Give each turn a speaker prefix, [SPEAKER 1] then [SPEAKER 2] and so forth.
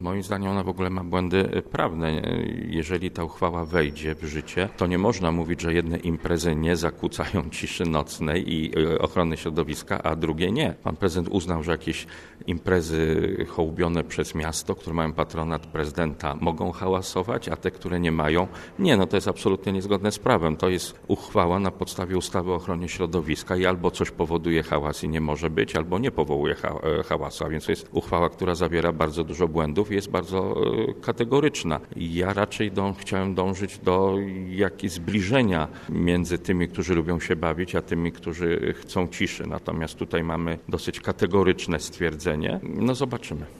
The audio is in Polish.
[SPEAKER 1] Moim zdaniem ona w ogóle ma błędy prawne. Jeżeli ta uchwała wejdzie w życie, to nie można mówić, że jedne imprezy nie zakłócają ciszy nocnej i ochrony środowiska, a drugie nie. Pan prezydent uznał, że jakieś imprezy hołubione przez miasto, które mają patronat prezydenta, mogą hałasować, a te, które nie mają, nie. No to jest absolutnie niezgodne z prawem. To jest uchwała na podstawie ustawy o ochronie środowiska i albo coś powoduje hałas i nie może być, albo nie powołuje hałasu. A więc to jest uchwała, która zawiera bardzo dużo błędów i jest bardzo kategoryczna. Ja raczej chciałem dążyć do jakiegoś zbliżenia między tymi, którzy lubią się bawić, a tymi, którzy chcą ciszy. Natomiast tutaj mamy dosyć kategoryczne stwierdzenie. No zobaczymy.